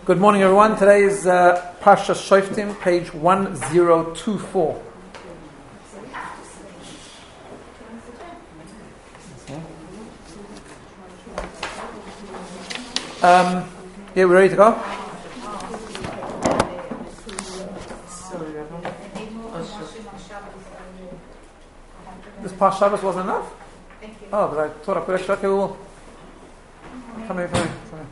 Good morning, everyone. Today is Parsha Shoftim, page 1024. Yeah, we're ready to go? This past Shabbos wasn't enough? Oh, but I thought I put extra. Okay, we'll come here.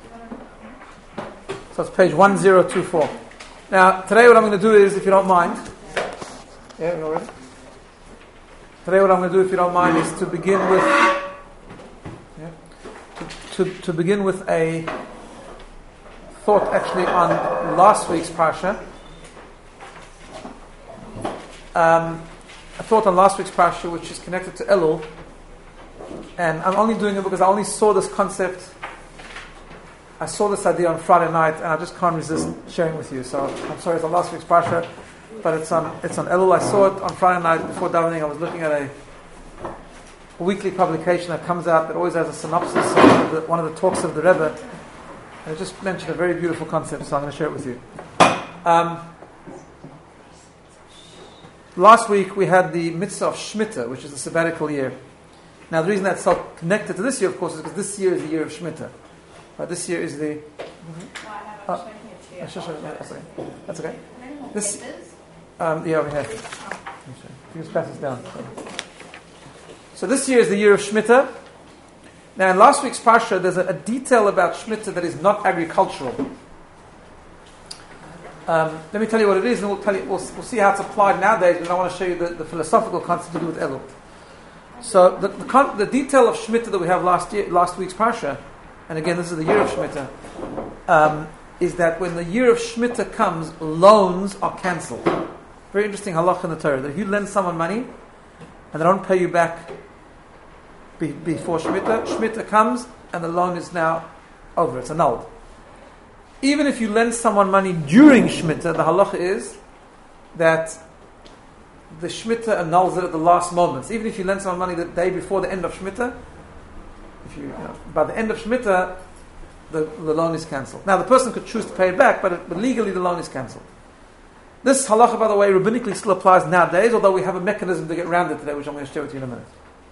So it's page 1024. Now, today what I'm going to do is, if you don't mind, yeah, you ready? Today what I'm going to do, if you don't mind, is to begin with, to begin with a thought actually on last week's Parsha. A thought on last week's Parsha, which is connected to Elul. And I'm only doing it because I only saw this concept. I saw this idea on Friday night, and I just can't resist sharing with you. So I'm sorry, it's on last week's Parsha, but it's on Elul. I saw it on Friday night before davening. I was looking at a weekly publication that comes out that always has a synopsis of one of the talks of the Rebbe, and it just mentioned a very beautiful concept. So I'm going to share it with you. Last week we had the mitzvah of Shemitah, which is the sabbatical year. Now the reason that's so connected to this year, of course, is because this year is the year of Shemitah. Right, this year is the... That's okay. This, yeah, over here. You just pass this down. So this year is the year of Shemitah. Now in last week's Parsha, there's a detail about Shemitah that is not agricultural. Let me tell you what it is, and we'll see how it's applied nowadays, but I want to show you the philosophical concept to do with Elul. So the detail of Shemitah that we have last week's Parsha, and again, this is the year of Shemitah, is that when the year of Shemitah comes, loans are cancelled. Very interesting halach in the Torah, that if you lend someone money, and they don't pay you back before Shemitah comes, and the loan is now over, it's annulled. Even if you lend someone money during Shemitah, the halacha is that the Shemitah annuls it at the last moments. Even if you lend someone money the day before the end of Shemitah, by the end of Shemitah, the loan is cancelled. Now, the person could choose to pay it back, but legally the loan is cancelled. This halacha, by the way, rabbinically still applies nowadays, although we have a mechanism to get around it today, which I'm going to share with you in a minute.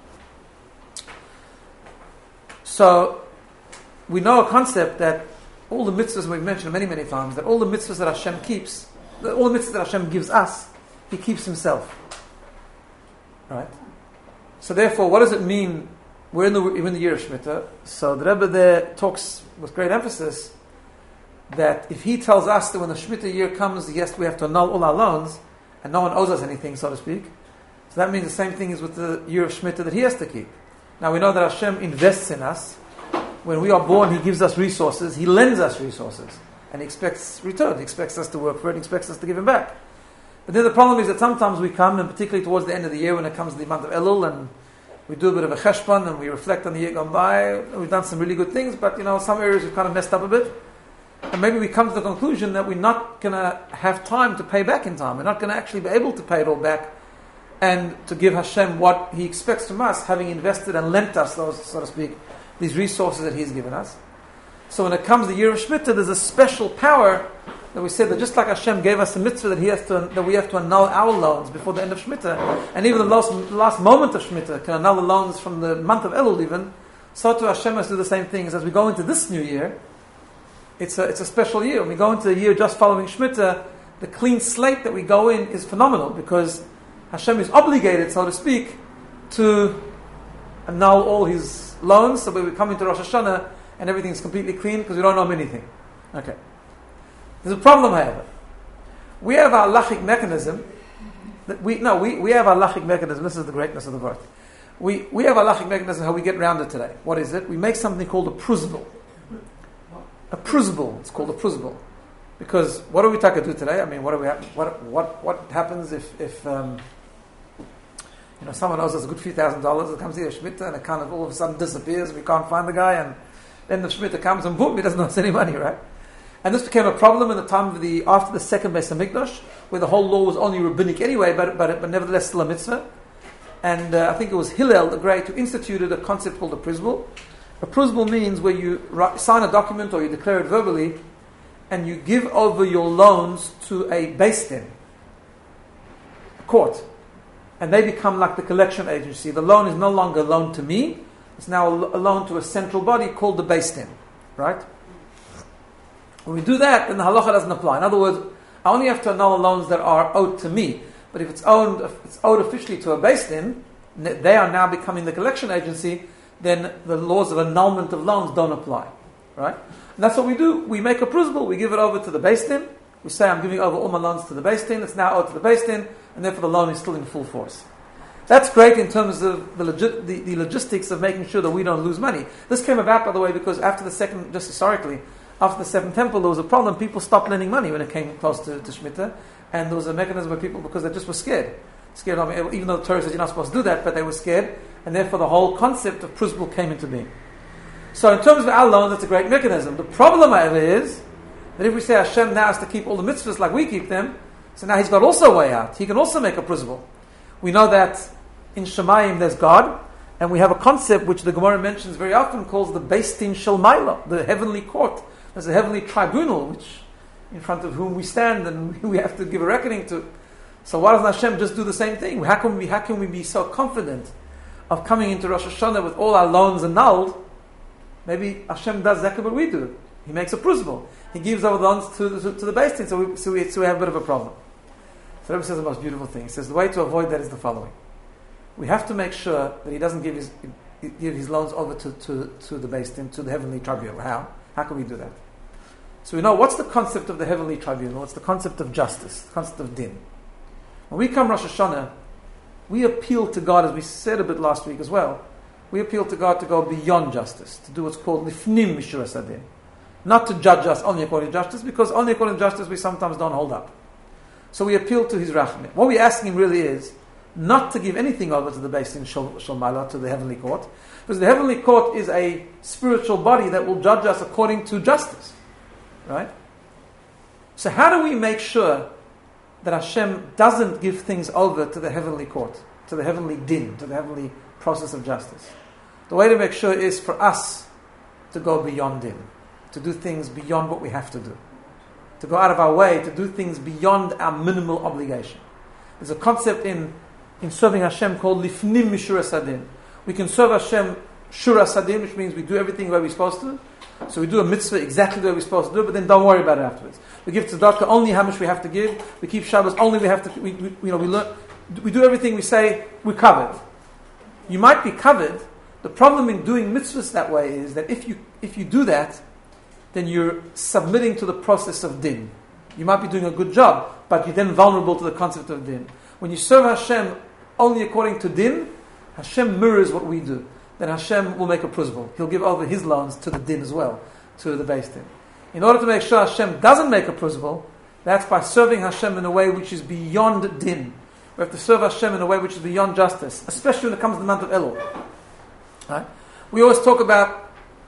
So, we know a concept that all the mitzvahs we've mentioned many, many times, that all the mitzvahs that Hashem keeps, all the mitzvahs that Hashem gives us, He keeps Himself. Right? So therefore, what does it mean? We're in the year of Shemitah, so the Rebbe there talks with great emphasis that if he tells us that when the Shemitah year comes, yes, we have to annul all our loans, and no one owes us anything, so to speak, so that means the same thing is with the year of Shemitah that he has to keep. Now we know that Hashem invests in us. When we are born, He gives us resources, He lends us resources, and He expects return. He expects us to work for it, He expects us to give Him back. But then the problem is that sometimes we come, and particularly towards the end of the year when it comes to the month of Elul, and we do a bit of a cheshbon and we reflect on the year gone by. We've done some really good things, but some areas we've kind of messed up a bit. And maybe we come to the conclusion that we're not going to have time to pay back in time. We're not going to actually be able to pay it all back and to give Hashem what He expects from us, having invested and lent us those, so to speak, these resources that He's given us. So when it comes to the year of Shemitah, there's a special power that we said that just like Hashem gave us a mitzvah that we have to annul our loans before the end of Shemitah, and even the last moment of Shemitah can annul the loans from the month of Elul even, so too Hashem has to do the same thing. As we go into this new year, it's a special year. When we go into a year just following Shemitah, the clean slate that we go in is phenomenal because Hashem is obligated, so to speak, to annul all His loans, so we come into Rosh Hashanah and everything's completely clean because we don't owe Him anything. Okay. There's a problem, however. We have our halachic mechanism. We have our halachic mechanism. This is the greatness of the word. We have our halachic mechanism how we get around it today. What is it? We make something called a pruzbul. A pruzbul. It's called a pruzbul. Because what do we take to do today? I mean, what happens if someone owes us a good few $1,000s, it comes here, Shemitah, and it kind of all of a sudden disappears, we can't find the guy, and then the Shemitah comes and boom, he doesn't owe us any money, right? And this became a problem in the time of after the second Beis Hamikdash, where the whole law was only rabbinic anyway, but nevertheless still a mitzvah. And I think it was Hillel the Great who instituted a concept called a pruzbul. A pruzbul means where you sign a document or you declare it verbally, and you give over your loans to a Beis Din, court, and they become like the collection agency. The loan is no longer a loan to me, it's now a loan to a central body called the Beis Din, right? When we do that, then the halacha doesn't apply. In other words, I only have to annul loans that are owed to me, but if it's owed officially to a Beis Din, they are now becoming the collection agency, then the laws of annulment of loans don't apply, right? And that's what we do. We make a prusbul, we give it over to the Beis Din, we say I'm giving over all my loans to the Beis Din, it's now owed to the Beis Din, and therefore the loan is still in full force. That's great in terms of the logistics of making sure that we don't lose money. This came about, by the way, because after the second, just historically, after the Second Temple, there was a problem. People stopped lending money when it came close to Shemitah, and there was a mechanism where people, because they just were scared. Even though the Torah says you're not supposed to do that, but they were scared, and therefore the whole concept of prusbul came into being. So in terms of our loans, that's a great mechanism. The problem, however, is that if we say Hashem now has to keep all the mitzvahs like we keep them, so now He's got also a way out. He can also make a prusbul. We know that in Shemayim there's God, and we have a concept which the Gemara mentions very often, calls the Beis Din Shel Maila, the heavenly court. There's a heavenly tribunal, which in front of whom we stand and we have to give a reckoning to. So why doesn't Hashem just do the same thing? How can we be so confident of coming into Rosh Hashanah with all our loans annulled? Maybe Hashem does exactly what we do. He makes a prusbul. He gives over the loans to the Beis Din, so we have a bit of a problem. So Rebbe says the most beautiful thing. He says the way to avoid that is the following. We have to make sure that he doesn't give his loans over to the Beis Din, to the heavenly tribunal. How? How can we do that? So we know what's the concept of the heavenly tribunal. What's the concept of justice, the concept of din. When we come Rosh Hashanah, we appeal to God, as we said a bit last week as well. We appeal to God to go beyond justice, to do what's called lifnim mishuras hadin. Not to judge us only according to justice, because only according to justice we sometimes don't hold up. So we appeal to His rachmim. What we're asking Him really is not to give anything over to the Beis Din Shel Maila, to the heavenly court, because the heavenly court is a spiritual body that will judge us according to justice, right? So how do we make sure that Hashem doesn't give things over to the heavenly court, to the heavenly din, to the heavenly process of justice? The way to make sure is for us to go beyond din, to do things beyond what we have to do, to go out of our way, to do things beyond our minimal obligation. There's a concept in serving Hashem called lifnim mishuras hadin. We can serve Hashem shuras hadin, which means we do everything the way we're supposed to. So we do a mitzvah exactly the way we're supposed to do it, but then don't worry about it afterwards. We give tzedakah only how much we have to give. We keep Shabbos only we have to. We learn. We do everything we say we're covered. You might be covered. The problem in doing mitzvahs that way is that if you do that, then you're submitting to the process of din. You might be doing a good job, but you're then vulnerable to the concept of din. When you serve Hashem only according to din, Hashem mirrors what we do. Then Hashem will make a prusbul. He'll give over His loans to the din as well, to the Beis Din. In order to make sure Hashem doesn't make a prusbul, that's by serving Hashem in a way which is beyond din. We have to serve Hashem in a way which is beyond justice, especially when it comes to the month of Elul. Right? We always talk about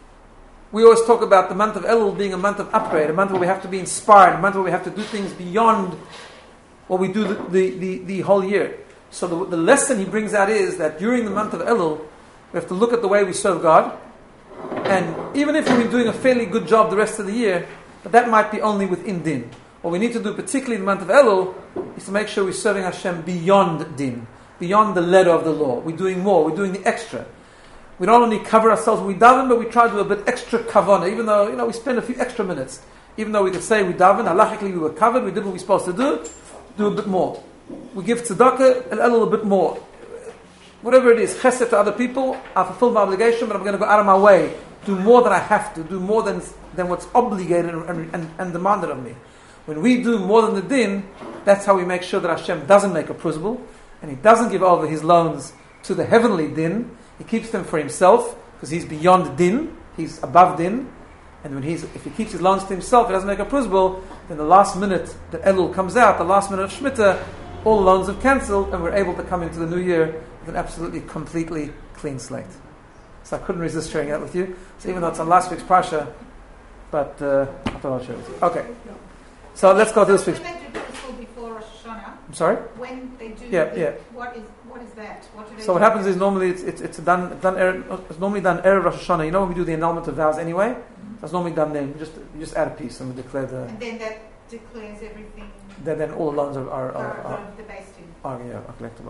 the month of Elul being a month of upgrade, a month where we have to be inspired, a month where we have to do things beyond what we do the whole year. So the lesson he brings out is that during the month of Elul, we have to look at the way we serve God, and even if we've been doing a fairly good job the rest of the year, but that might be only within din. What we need to do, particularly in the month of Elul, is to make sure we're serving Hashem beyond din, beyond the letter of the law. We're doing more, we're doing the extra. We don't only cover ourselves when we daven, but we try to do a bit extra kavanah, even though we spend a few extra minutes. Even though we could say we daven, halachically we were covered, we did what we were supposed to do a bit more. We give tzedakah and Elul a bit more. Whatever it is, chesed to other people, I fulfill my obligation, but I'm going to go out of my way, do more than I have to, do more than what's obligated and demanded of me. When we do more than the din, that's how we make sure that Hashem doesn't make a prusbul, and He doesn't give over His loans to the heavenly din. He keeps them for Himself, because He's beyond din, He's above din, and if He keeps His loans to Himself, He doesn't make a prusbul, then the last minute that Elul comes out, the last minute of Shemitah, all the loans have cancelled, and we're able to come into the new year with an absolutely, completely clean slate. So I couldn't resist sharing that with you. So even though it's on last week's Parsha, but I thought I'll share it with you. Okay. So let's go to this week's. Before Rosh Hashanah. Sorry? When they do what is that? What do they So what happens is normally it's normally done Erev Rosh Hashanah. You know when we do the annulment of vows anyway? Mm-hmm. That's normally done then. You just add a piece and we declare the... And then that declares everything... Then all the loans are the base two. Are collectible,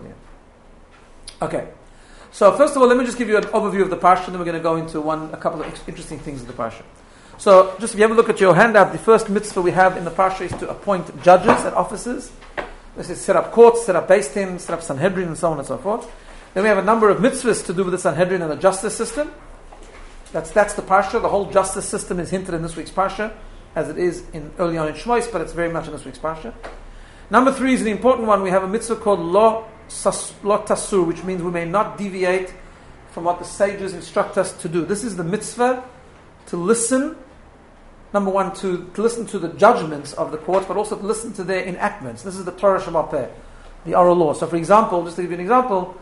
yeah. Okay. So first of all, let me just give you an overview of the parsha, and then we're going to go into a couple of interesting things of the parsha. So just if you have a look at your handout, the first mitzvah we have in the parsha is to appoint judges and officers. This is set up courts, set up beis din, set up Sanhedrin, and so on and so forth. Then we have a number of mitzvahs to do with the Sanhedrin and the justice system. That's the parsha. The whole justice system is hinted in this week's parsha, as it is early on in Shmois, but it's very much in this week's parsha. Number 3 is an important one. We have a mitzvah called Lo Tasur, which means we may not deviate from what the sages instruct us to do. This is the mitzvah to listen. Number 1, to listen to the judgments of the court, but also to listen to their enactments. This is the Torah Sheba'al Peh, the oral law. So, for example, just to give you an example,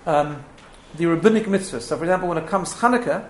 the rabbinic mitzvahs. So, for example, when it comes Hanukkah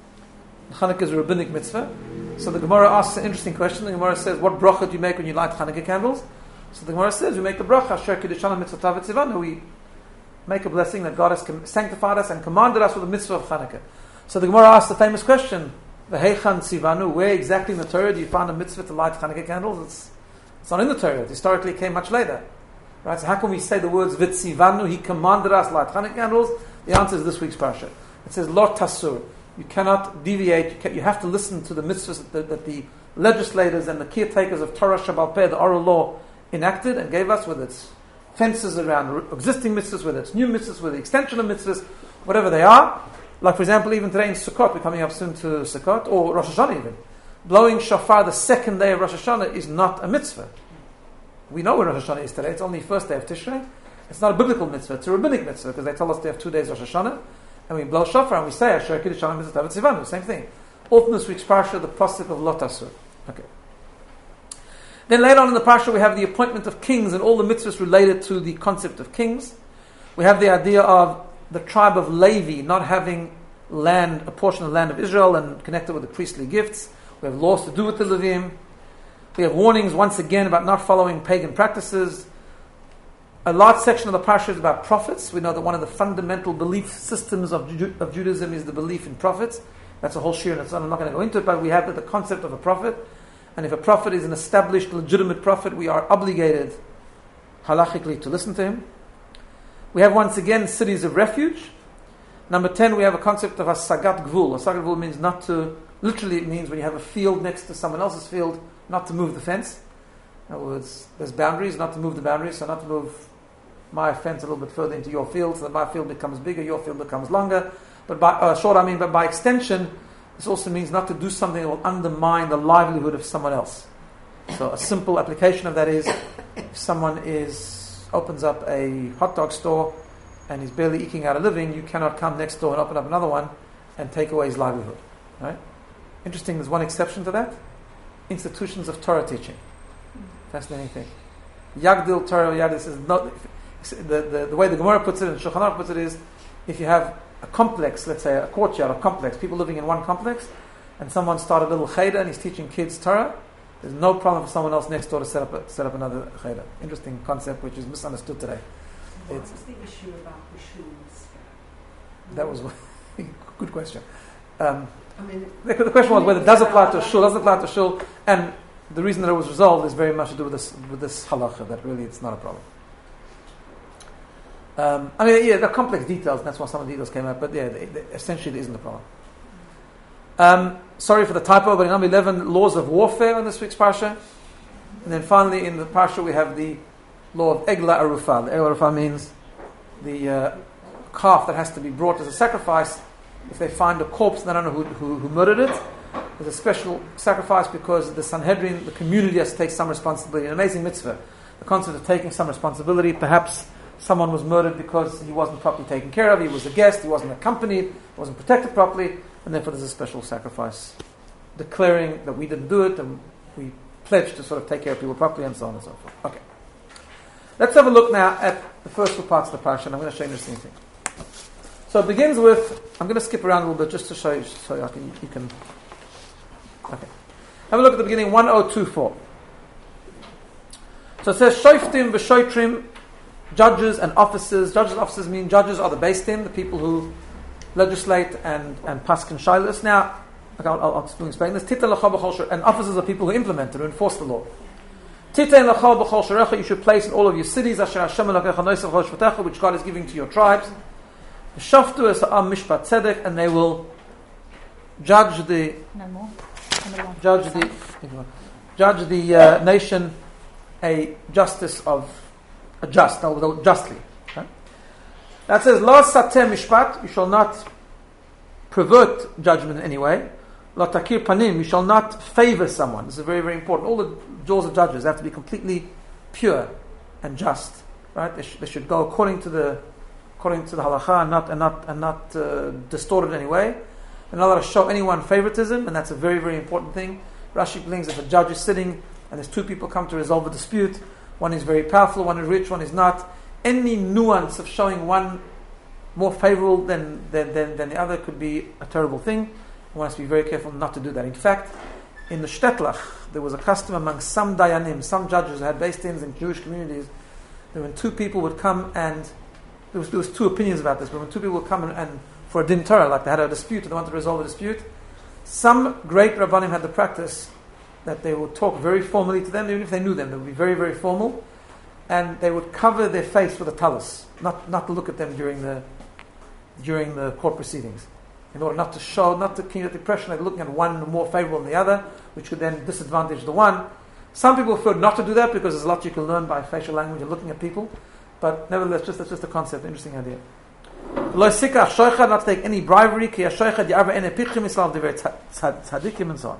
is a rabbinic mitzvah. So the Gemara asks an interesting question. The Gemara says, what bracha do you make when you light Hanukkah candles? So the Gemara says, we make the bracha, Asher Kiddushana Mitzvotav V'Tzivanu. We make a blessing that God has sanctified us and commanded us with the mitzvah of Hanukkah. So the Gemara asks the famous question, V'Heichan Tzivanu, where exactly in the Torah do you find a mitzvah to light Hanukkah candles? It's not in the Torah. It historically came much later. Right? So how can we say the words V'Tzivanu, He commanded us to light Hanukkah candles? The answer is this week's parsha. It says, Lo Tasur. You cannot deviate. You have to listen to the mitzvahs that the legislators and the caretakers of Torah Sheba'al Peh, the oral law, enacted and gave us, with its fences around existing mitzvahs, with its new mitzvahs, with the extension of mitzvahs, whatever they are. Like, for example, even today in Sukkot, we're coming up soon to Sukkot, or Rosh Hashanah even. Blowing shofar the second day of Rosh Hashanah is not a mitzvah. We know when Rosh Hashanah is today. It's only the first day of Tishrei. It's not a biblical mitzvah. It's a rabbinic mitzvah, because they tell us they have 2 days Rosh Hashanah. And we blow shofar and we say Asher Kiddushana Mitzvotav V'Tzivanu, same thing. All from this week's parsha, the pasuk of Lo Tasur. Okay. Then later on in the parsha we have the appointment of kings and all the mitzvahs related to the concept of kings. We have the idea of the tribe of Levi not having land, a portion of the land of Israel, and connected with the priestly gifts. We have laws to do with the Levim. We have warnings once again about not following pagan practices. A large section of the parsha is about prophets. We know that one of the fundamental belief systems of Judaism is the belief in prophets. That's a whole shir, and I'm not going to go into it, but we have the concept of a prophet. And if a prophet is an established, legitimate prophet, we are obligated, halachically, to listen to him. We have once again cities of refuge. Number 10, we have a concept of hasagat gvul. Hasagat gvul means not to, literally it means when you have a field next to someone else's field, not to move the fence. In other words, there's boundaries, not to move the boundaries, so not to move my fence a little bit further into your field, so that my field becomes bigger, your field becomes longer. But by extension, this also means not to do something that will undermine the livelihood of someone else. So a simple application of that is, if someone opens up a hot dog store and he's barely eking out a living, you cannot come next door and open up another one and take away his livelihood. Right? Interesting, there's one exception to that. Institutions of Torah teaching. Fascinating thing. Yagdil Torah Yagdil says not. The way the Gemara puts it and Shulchan Aruch puts it is, if you have a complex, let's say a courtyard or complex, people living in one complex, and someone started a little cheder and he's teaching kids Torah, there's no problem for someone else next door to set up another cheder. Interesting concept which is misunderstood today. What was the issue about the shuls? That was a good question. The question was whether it does apply to a shul, doesn't apply to a shul, and the reason that it was resolved is very much to do with this halacha, that really it's not a problem. There are complex details, and that's why some of the details came out, but essentially it isn't a problem. Sorry for the typo, but in number 11, laws of warfare in this week's parsha. And then finally in the parsha we have the law of Egla Arufah. The Egla Arufah means the calf that has to be brought as a sacrifice. If they find a corpse and they don't know who murdered it, there's a special sacrifice because the Sanhedrin, the community, has to take some responsibility. An amazing mitzvah. The concept of taking some responsibility. Perhaps someone was murdered because he wasn't properly taken care of, he was a guest, he wasn't accompanied, he wasn't protected properly, and therefore there's a special sacrifice declaring that we didn't do it and we pledged to sort of take care of people properly, and so on and so forth. Okay. Let's have a look now at the first two parts of the parsha, and I'm going to show you an interesting thing. So it begins with, I'm going to skip around a little bit just to show you you can okay. Have a look at the beginning, 1024. So it says, Shoiftim v'shoitrim judges and officers. Judges and officers mean judges are the Beis Din, the people who legislate and paskin shaylos. Now, okay, I'll explain this. And officers are people who implement it, who enforce the law. You should place in all of your cities, which God is giving to your tribes. And they will judge the nation a justice of a just, justly. Okay? That says, La sateh mishpat, you shall not pervert judgment in any way. La takir panim, you shall not favor someone. This is very, very important. All the laws of judges have to be completely pure and just. Right? They should go according to the halakha and not distorted in any way. And not allowed to show anyone favoritism, and that's a very, very important thing. Rashi brings if a judge is sitting and there's two people come to resolve a dispute, one is very powerful, one is rich, one is not. Any nuance of showing one more favorable than the other could be a terrible thing. One has to be very careful not to do that. In fact, in the Shtetlach, there was a custom among some dayanim, some judges who had Beis Dins in Jewish communities, that when two people would come and there was two opinions about this, but when two people would come and for a din Torah, like they had a dispute and they wanted to resolve a dispute, some great Rabbanim had the practice that they would talk very formally to them, even if they knew them. They would be very, very formal, and they would cover their face with a talus, not to look at them during the court proceedings, in order not to create the impression that they're looking at one more favorable than the other, which could then disadvantage the one. Some people prefer not to do that because there's a lot you can learn by facial language and looking at people, but nevertheless, that's just a concept, interesting idea. Not to take any bribery, and so on.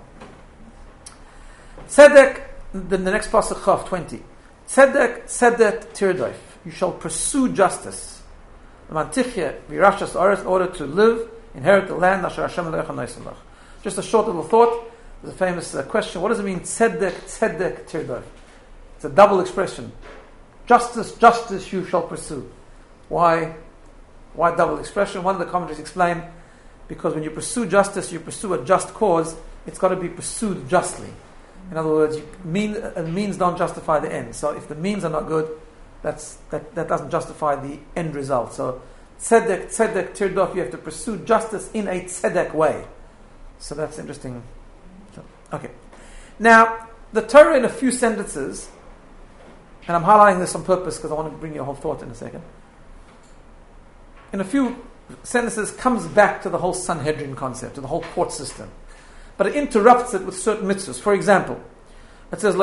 Tzedek, the next pasuk, Chav 20. Tzedek tirdoif. You shall pursue justice. In order to live, inherit the land. Just a short little thought. There's a famous question. What does it mean, tzedek tirdoif? It's a double expression. Justice you shall pursue. Why double expression? One of the commentaries explain, because when you pursue justice, you pursue a just cause, it's got to be pursued justly. In other words, means don't justify the end. So if the means are not good, that doesn't justify the end result. So tzedek tirdof, you have to pursue justice in a tzedek way. So that's interesting. Okay. Now, the Torah in a few sentences, and I'm highlighting this on purpose because I want to bring your whole thought in a second. In a few sentences comes back to the whole Sanhedrin concept, to the whole court system. But it interrupts it with certain mitzvahs. For example, it says,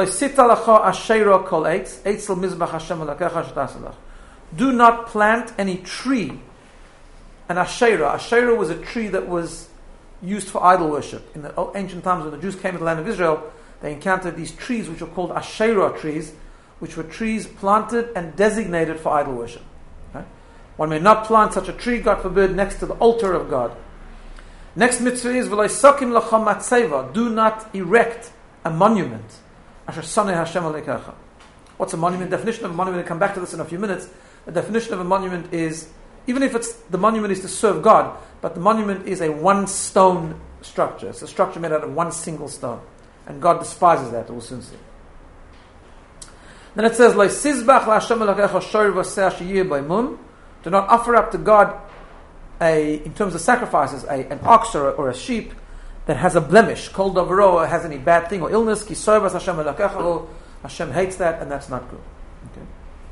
do not plant any tree. An asherah. Asherah was a tree that was used for idol worship. In the ancient times when the Jews came to the land of Israel, they encountered these trees which were called asherah trees, which were trees planted and designated for idol worship. Okay? One may not plant such a tree, God forbid, next to the altar of God. Next mitzvah is do not erect a monument. What's a monument? Definition of a monument, I'll come back to this in a few minutes. The definition of a monument is, even if the monument is to serve God, but the monument is a one stone structure. It's a structure made out of one single stone. And God despises that, we'll soon see. Then it says, do not offer up to God in terms of sacrifices, an ox or a sheep that has a blemish, kol davaro, or has any bad thing or illness, Hashem hates that, and that's not good. Okay.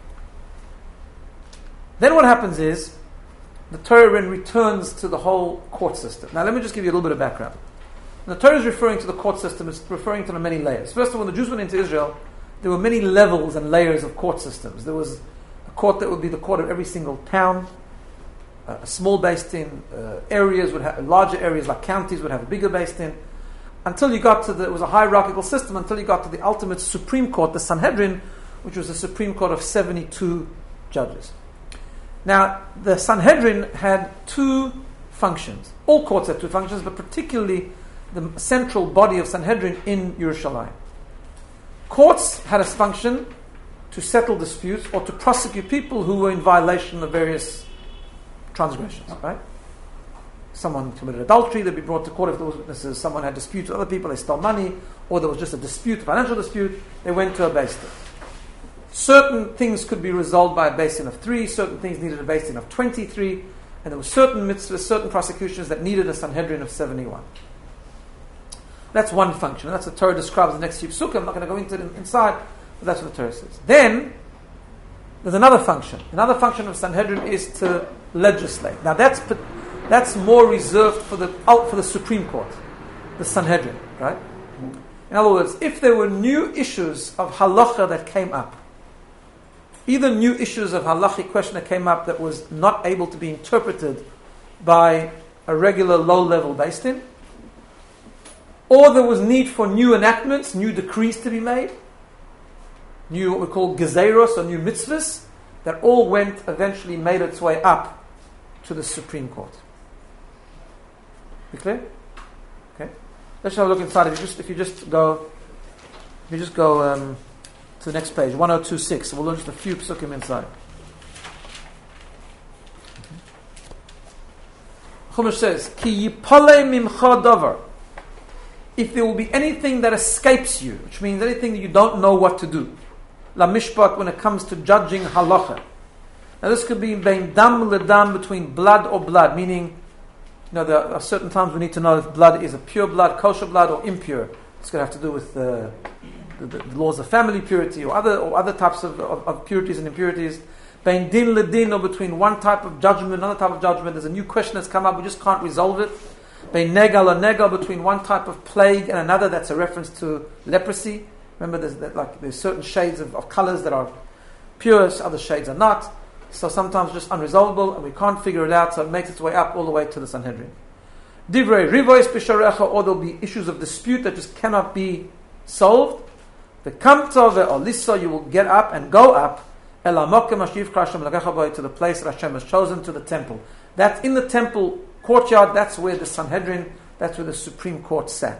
Then what happens is, the Torah returns to the whole court system. Now let me just give you a little bit of background. When the Torah is referring to the court system, it's referring to the many layers. First of all, when the Jews went into Israel, there were many levels and layers of court systems. There was a court that would be the court of every single town. A small Beis Din, areas would have larger areas like counties would have a bigger Beis Din, until you got to it was a hierarchical system until you got to the ultimate Supreme Court, the Sanhedrin, which was a Supreme Court of 72 judges. Now, the Sanhedrin had two functions. All courts had two functions, but particularly the central body of Sanhedrin in Yerushalayim. Courts had a function to settle disputes or to prosecute people who were in violation of various transgressions, right? Someone committed adultery, they'd be brought to court if there was witnesses. Someone had disputes with other people, they stole money, or there was just a dispute, a financial dispute, they went to a Beis Din. certain things could be resolved by a basin of 3, certain things needed a basin of 23, and there were certain mitzvahs, certain prosecutions that needed a Sanhedrin of 71. That's one function. That's what the Torah describes in the next few psukim. I'm not going to go into it inside, but that's what the Torah says. Then, there's another function. Another function of Sanhedrin is to legislate. Now that's more reserved for the Supreme Court, the Sanhedrin, right? In other words, if there were new issues of halacha that came up, either new issues of halachic question that came up that was not able to be interpreted by a regular low-level Beis Din, or there was need for new enactments, new decrees to be made, new what we call gezeiros or new mitzvahs, that all eventually made its way up to the Supreme Court. Be clear? Okay. Let's have a look inside. If you just go to the next page, 1026. We'll learn just a few psukim inside. Chumash says, "Ki yipale mimcha davar." If there will be anything that escapes you, which means anything that you don't know what to do, la mishpat, when it comes to judging halacha. Now this could be bein dam ledam, between blood or blood, meaning, there are certain times we need to know if blood is a pure blood, kosher blood, or impure. It's going to have to do with the laws of family purity or other types of purities and impurities. Bein din ledin, or between one type of judgment, another type of judgment. There's a new question that's come up, we just can't resolve it. Bein negal or negal, between one type of plague and another. That's a reference to leprosy. Remember, there's certain shades of colors that are pure, other shades are not. So sometimes just unresolvable, and we can't figure it out, so it makes its way up all the way to the Sanhedrin. Divrei rivois b'sharecha, or there'll be issues of dispute that just cannot be solved. The kamta ve'olisa, you will get up and go up, el hamokem asher yivchar Hashem l'kecha bo, to the place that Hashem has chosen, to the temple. That's in the temple courtyard. That's where the Sanhedrin, that's where the Supreme Court sat.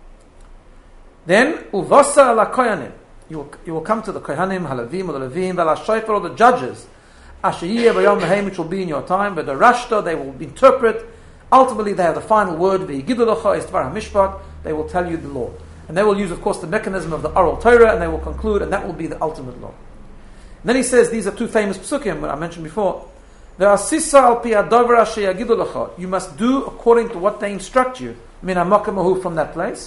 Then uvasa ala koyanim, you will come to the kohanim, halavim, or the levim, vel hashayfer, or the judges, asher yiyeh b'yom mehem, which will be in your time, but the rashta, they will interpret. Ultimately, they have the final word. V'yigidu lecha es dvar hamishpat, they will tell you the law, and they will use, of course, the mechanism of the oral Torah, and they will conclude, and that will be the ultimate law. And then he says, these are two famous psukim that I mentioned before. Ve'asisa al pi hadavar asher yagidu lecha, you must do according to what they instruct you. Min hamakom ahu, from that place.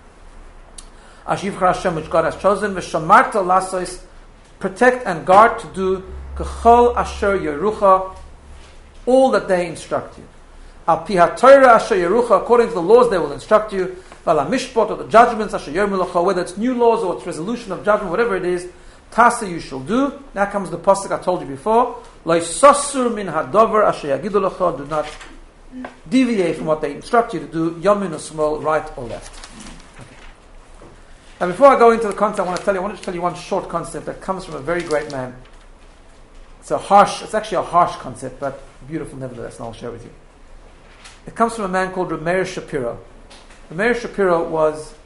Asher yivchar Hashem, which God has chosen. V'shamarta lasos, protect and guard to do kechol asher yerucha, all that they instruct you. Al pi haTorah asher yerucha, according to the laws they will instruct you. Vala mishpat, or the judgments asher yermu lecha, whether it's new laws or it's resolution of judgment, whatever it is, tasa you shall do. Now comes the pasuk I told you before. Lo yisasur min hadavar asher yagidu lecha, do not deviate from what they instruct you to do, yamin or small, right or left. Okay. Now before I go into the concept, I want to tell you one short concept that comes from a very great man. It's actually a harsh concept, but beautiful nevertheless, and I'll share with you. It comes from a man called Reb Meir Shapiro. Reb Meir Shapiro was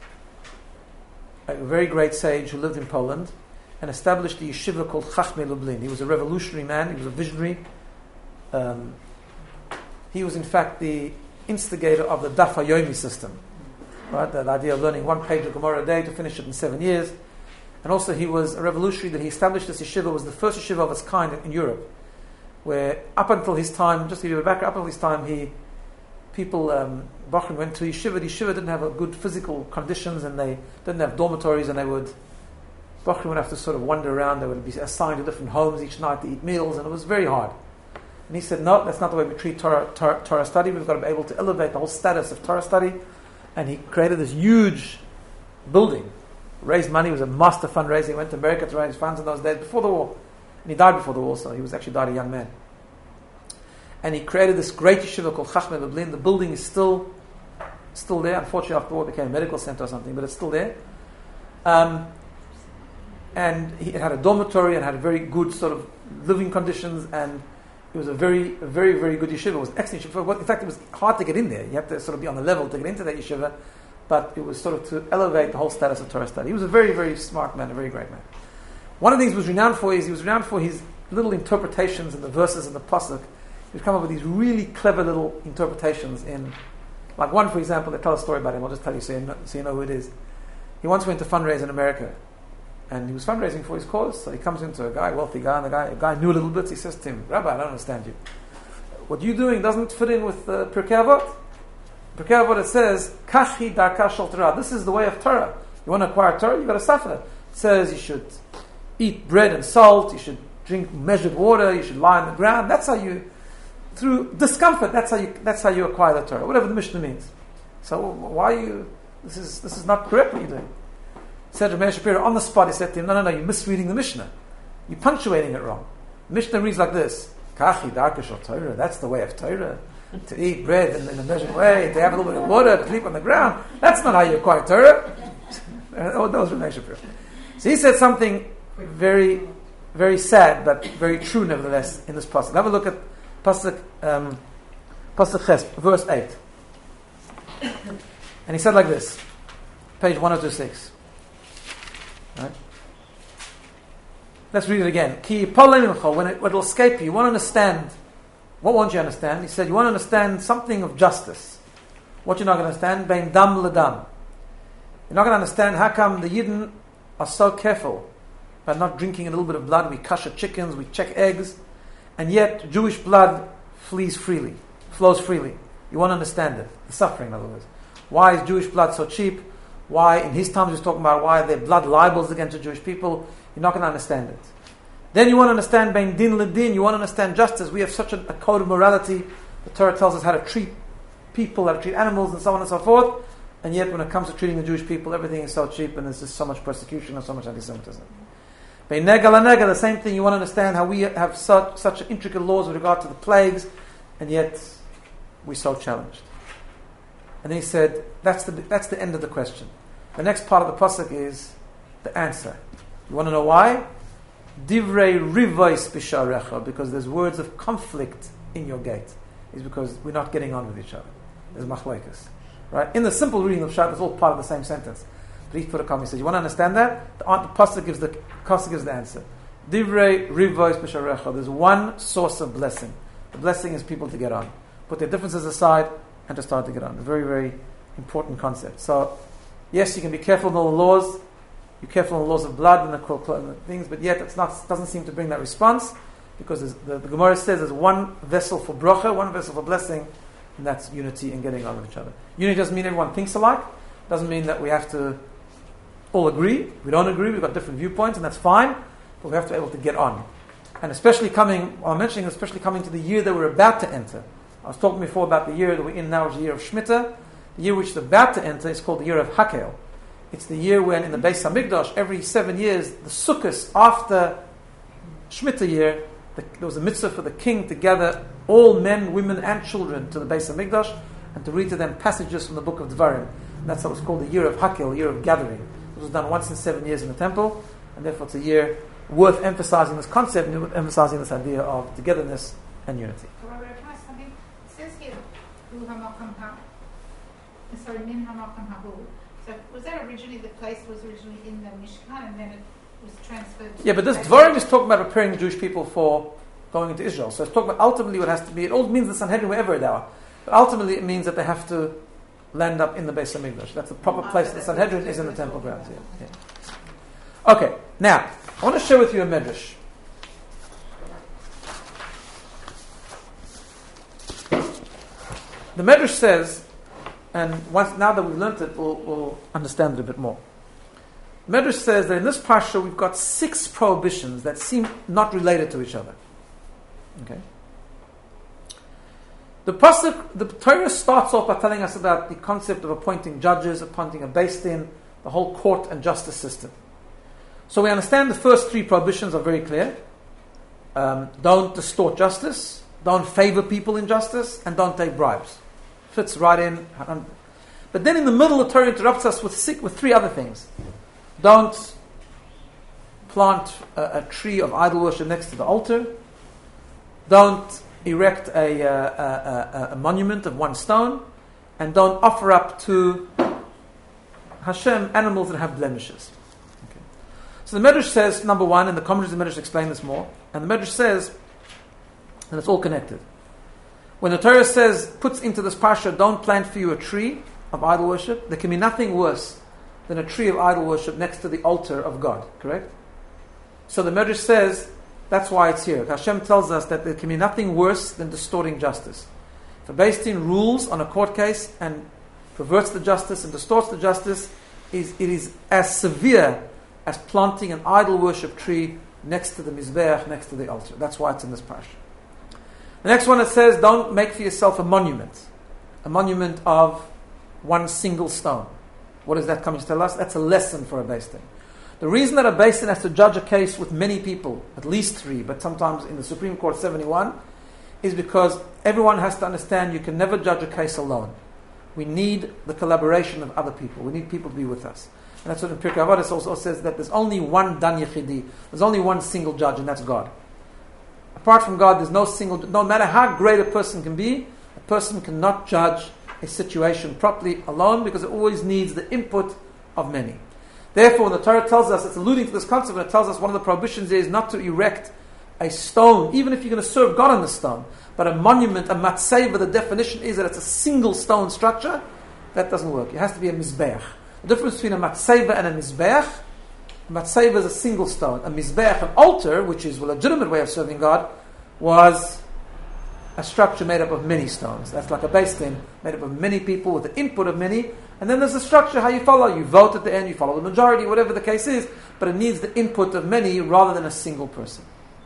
a very great sage who lived in Poland and established the yeshiva called Chachmei Lublin. He was a revolutionary man, he was a visionary. He was in fact the instigator of the Daf HaYomi system, right? That idea of learning one page of Gemara a day to finish it in 7 years. And also he was a revolutionary that he established this yeshiva, was the first yeshiva of its kind in Europe, where up until his time, just to give you a background, up until his time, Bachrim went to yeshiva. The yeshiva didn't have a good physical conditions, and they didn't have dormitories, and Bachrim would have to sort of wander around. They would be assigned to different homes each night to eat meals, and it was very hard. And he said, no, that's not the way we treat Torah study. We've got to be able to elevate the whole status of Torah study. And he created this huge building, raised money. He was a master fundraiser. He went to America to raise funds in those days before the war. And he died before the war, so he was actually died a young man. And he created this great yeshiva called Chachmei Lublin. The building is still there. Unfortunately, after the war, it became a medical center or something, but it's still there. And it had a dormitory and had a very good sort of living conditions, and it was a very, very, very good yeshiva. It was excellent yeshiva. In fact, it was hard to get in there. You have to sort of be on the level to get into that yeshiva, but it was sort of to elevate the whole status of Torah study. He was a very, very smart man, a very great man. One of the things he was renowned for his little interpretations in the verses in the pasuk. He would come up with these really clever little interpretations in, like one, for example, they tell a story about him. I'll just tell you so you know who it is. He once went to fundraise in America, and he was fundraising for his cause. So he comes into a guy, wealthy guy, and a guy knew a little bit. He says to him, "Rabbi, I don't understand you. What you're doing doesn't fit in with Pirkei Avot. Pirkei Avot, it says, Kachi darka shel Torah. This is the way of Torah. You want to acquire Torah, you got to suffer. It says you should eat bread and salt, you should drink measured water, you should lie on the ground. That's how you, through discomfort, that's how you acquire the Torah, whatever the Mishnah means. So why are you, this is not correct what you're doing." Said Rav Meir Shapiro on the spot, he said to him, no, you're misreading the Mishnah. You're punctuating it wrong. The Mishnah reads like this: Kachi darka shel Torah. That's the way of Torah. To eat bread in a measured way, to have a little bit of water, to sleep on the ground. That's not how you acquire Torah. Oh, that was Rav Meir Shapiro. So he said something very, very sad, but very true nevertheless in this pasuk. Have a look at pasuk Ches, verse 8. And he said like this, page 1026. Right? Let's read it again. Ki when it will escape you, you want to understand. What won't you understand? He said, you want to understand something of justice. What you're not going to understand? Bein dam ledam. You're not going to understand how come the Yidden are so careful about not drinking a little bit of blood. We kosher chickens, we check eggs, and yet Jewish blood flows freely. You want to understand it. The suffering, in other words. Why is Jewish blood so cheap? Why, in his times, he was talking about why their blood libels against the Jewish people. You're not going to understand it. Then you want to understand bein din ledin. You want to understand justice. We have such a code of morality. The Torah tells us how to treat people, how to treat animals, and so on and so forth. And yet, when it comes to treating the Jewish people, everything is so cheap, and there's just so much persecution and so much anti-Semitism. Bein nega lanega, the same thing. You want to understand how we have such intricate laws with regard to the plagues, and yet we're so challenged. And then he said, that's the end of the question. The next part of the pasuk is the answer. You want to know why? Divrei rivos b'sharecha, because there's words of conflict in your gate. Is because we're not getting on with each other. There's machlokes, right? In the simple reading of Shad, it's all part of the same sentence. But he put a comment. He says, "You want to understand that?" The pasuk gives the answer. Divrei rivos b'sharecha. There's one source of blessing. The blessing is people to get on, put their differences aside, and to start to get on. A very, very important concept. So, yes, you can be careful in all the laws. You're careful in the laws of blood and the things, but yet it doesn't seem to bring that response, because the Gemara says there's one vessel for bracha, one vessel for blessing, and that's unity and getting on with each other. Unity doesn't mean everyone thinks alike. Doesn't mean that we have to all agree. We don't agree. We've got different viewpoints, and that's fine. But we have to be able to get on. And especially coming to the year that we're about to enter. I was talking before about the year that we're in now, is the year of Shemitah. The year which is about to enter is called the year of Hakel. It's the year when in the Beis HaMikdash, every 7 years, the Sukkot after Shemitah year, there was a mitzvah for the king to gather all men, women, and children to the Beis HaMikdash and to read to them passages from the book of Devarim. And that's how it's called the year of Hakel, the year of gathering. It was done once in 7 years in the temple, and therefore it's a year worth emphasizing this concept and worth emphasizing this idea of togetherness and unity. Robert, can I ask something? It says here, Hu HaMakom Min HaMakom Habu. So was that originally, the place was originally in the Mishkan, and then it was transferred to... Yeah, but this Dvarim is talking about preparing the Jewish people for going into Israel. So it's talking about ultimately what has to be, it all means the Sanhedrin wherever they are. But ultimately it means that they have to land up in the Beis HaMikdash. That's the proper place. The Sanhedrin is in the temple grounds. Yeah. Okay, now, I want to share with you a medrash. The medrash says, and now that we've learnt it, we'll understand it a bit more. Medrash says that in this parsha we've got 6 prohibitions that seem not related to each other. Okay. The Torah starts off by telling us about the concept of appointing judges, appointing a beis din, the whole court and justice system. So we understand the first 3 prohibitions are very clear. Don't distort justice, don't favor people in justice, and don't take bribes. Fits right in. But then in the middle, the Torah interrupts us with 3 other things. Don't plant a tree of idol worship next to the altar. Don't erect a monument of one stone. And don't offer up to Hashem animals that have blemishes. Okay. So the Medrash says, number 1, and the commentaries of the Medrash explain this more, and the Medrash says, and it's all connected. When the Torah puts into this parsha, don't plant for you a tree of idol worship, there can be nothing worse than a tree of idol worship next to the altar of God. Correct? So the Medrash says that's why it's here. Hashem tells us that there can be nothing worse than distorting justice. If a Beis Din rules on a court case and perverts the justice and distorts the justice, it is as severe as planting an idol worship tree next to the Mizbeach, next to the altar. That's why it's in this parasha. The next one, it says, don't make for yourself a monument of one single stone. What is that coming to tell us? That's a lesson for a Beis Din. The reason that a Beis Din has to judge a case with many people, at least 3, but sometimes in the Supreme Court 71, is because everyone has to understand you can never judge a case alone. We need the collaboration of other people. We need people to be with us. And that's what in Pirkei Avos also says, that there's only one Dan Yechidi. There's only one single judge, and that's God. Apart from God, there's no matter how great a person can be, a person cannot judge a situation properly alone, because it always needs the input of many. Therefore, when the Torah tells us, it's alluding to this concept, and it tells us one of the prohibitions is not to erect a stone, even if you're going to serve God on the stone, but a monument, a matzeva, the definition is that it's a single stone structure. That doesn't work. It has to be a mizbeach. The difference between a matzeva and a mizbeach, a matzeva is a single stone. A mizbeach, an altar, which is a legitimate way of serving God, was a structure made up of many stones. That's like a Beis Din, made up of many people with the input of many. And then there's a structure, how you follow. You vote at the end, you follow the majority, whatever the case is, but it needs the input of many rather than a single person.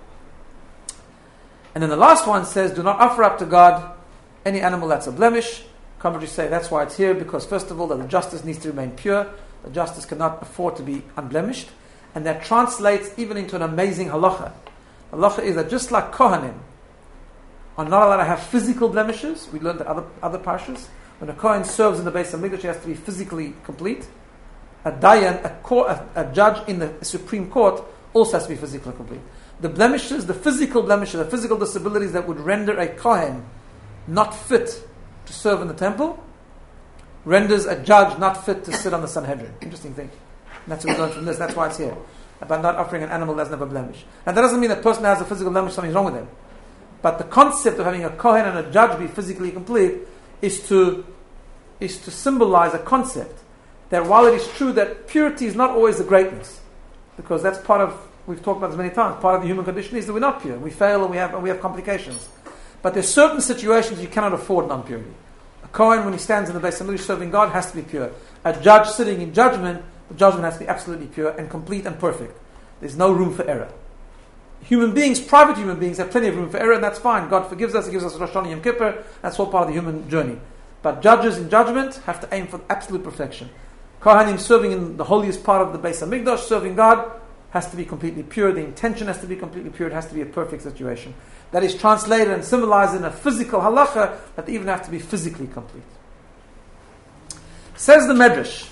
And then the last one says, do not offer up to God any animal that's a blemish. Commentaries say that's why it's here, because first of all, that the justice needs to remain pure. The justice cannot afford to be unblemished. And that translates even into an amazing halacha. Halacha is that just like Kohanim are not allowed to have physical blemishes, we learned that other parshas, when a Kohen serves in the Beis HaMikdash, he has to be physically complete. A Dayan, a judge in the Supreme Court, also has to be physically complete. The blemishes, the physical blemishes, the physical disabilities that would render a Kohen not fit to serve in the temple, renders a judge not fit to sit on the Sanhedrin. Interesting thing. And that's what we learn from this. That's why it's here. About not offering an animal that doesn't have a blemish. And that doesn't mean that person has a physical blemish, something's wrong with him. But the concept of having a Kohen and a judge be physically complete is to symbolize a concept that while it is true that purity is not always the greatness, because that's part of, we've talked about this many times, part of the human condition is that we're not pure. We fail and we have complications. But there's certain situations you cannot afford non-purity. A Kohen, when he stands in the Beis HaMikdash serving God, has to be pure. A judge sitting in judgment, the judgment has to be absolutely pure and complete and perfect. There's no room for error. Human beings, private human beings, have plenty of room for error, and that's fine. God forgives us, He gives us Rosh Hashanah Yom Kippur, that's all part of the human journey. But judges in judgment have to aim for absolute perfection. Kohanim serving in the holiest part of the Beis HaMikdash, serving God, has to be completely pure. The intention has to be completely pure. It has to be a perfect situation. That is translated and symbolized in a physical halacha that they even have to be physically complete. Says the Medrash,